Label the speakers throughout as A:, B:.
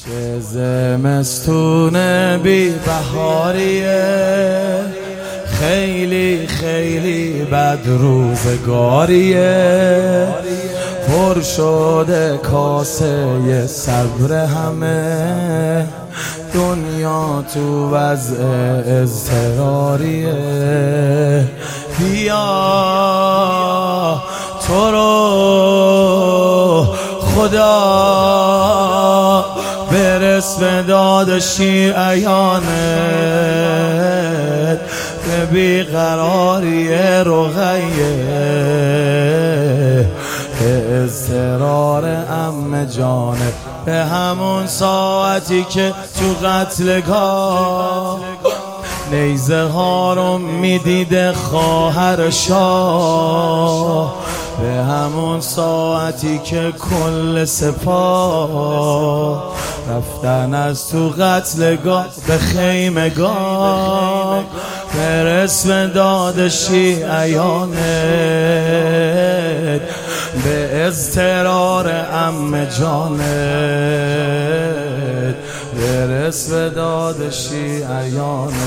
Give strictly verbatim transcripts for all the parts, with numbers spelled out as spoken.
A: چه زمستون بی بهاریه، خیلی خیلی بد روزگاریه، پر شده کاسه صبر همه، دنیا تو وضع اضطراریه. بیا تو رو خدا برس به داد شیعیانت، به بیقراری رقیه، به اضطرار عم جانت، به همون ساعتی که تو قتلگاه نیزه ها رو میدیده خواهر شاه، به همون ساعتی که کل سپاه رفتن از تو قتلگاه به خیمگاه، برس به داد شیعیانت، به اضطرار عم جانت، برس به داد شیعیانت،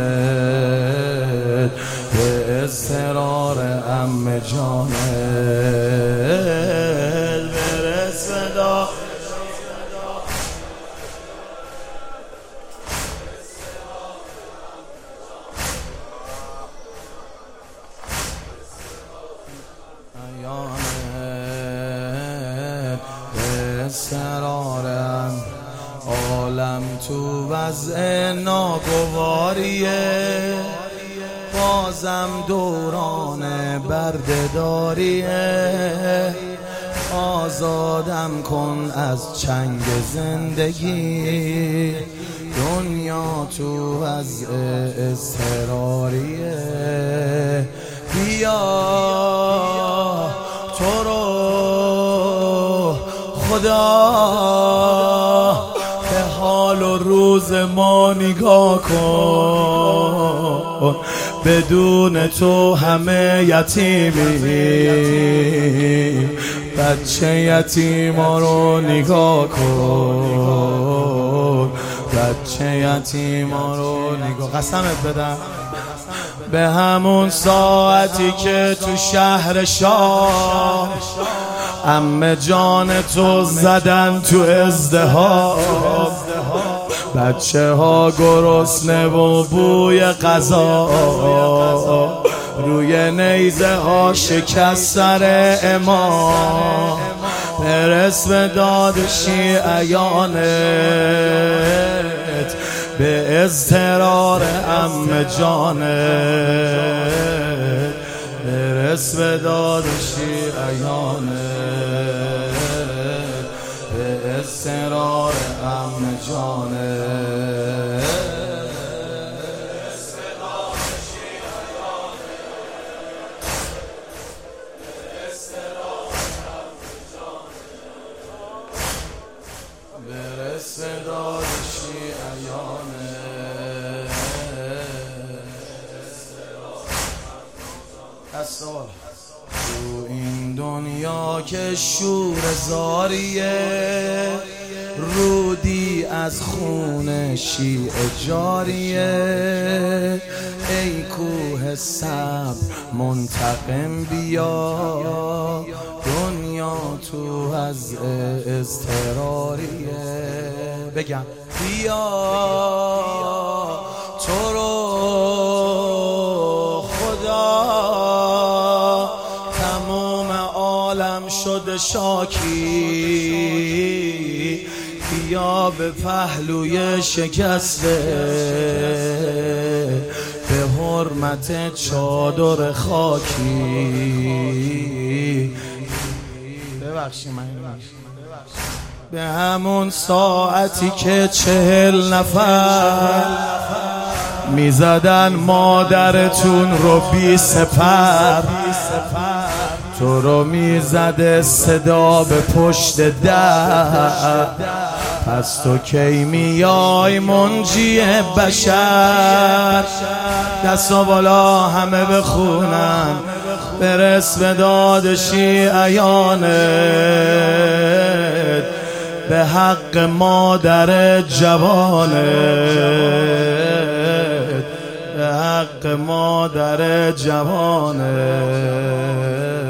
A: به اضطرار عم جانت، برس به داد شیعیانت، به اضطرار عالم تو وضع ناگواریه، بازم دوران بردهداریه، آزادم کن از چنگ زندگی، دنیا تو وضع اضطراریه. بیا تو رو خدا به حال و روز ما نگاه کن، بدون تو همه یتیمی، بچه یتیما رو نگاه کن، بچه یتیما رو نگاه. قسمت بدم به همون ساعتی که تو شهر شاه عمه جان تو زدن تو ازدحام، بچه ها گرسنه و بوی غذا، روی نیزه ها شکست سر امام، برس به داد شیعیانت، به اضطرار عم جانت، برس به داد شیعیانت، به اضطرار عم جانت. برس به داد شیعیانت. تو این دنیا که شور زاریه، رودی از خون شیعه جاریه، ای کوه صبر منتقم بیا، دنیا تو از اضطراریه. بگم بیا تو رو خدا، تمام عالم شده شاکی، بیا به پهلوی شکسته، به حرمت چادر خاکی. ببخشید من به همون ساعتی که چهل نفر میزدن مادرتون رو بی سپر، تو رو میزده صدا به پشت در، پس تو کی میای منجی بشر؟ دستا بالا همه بخونن، برس به داد شیعیانت، به حق مادر جوانت، به حق مادر جوانت.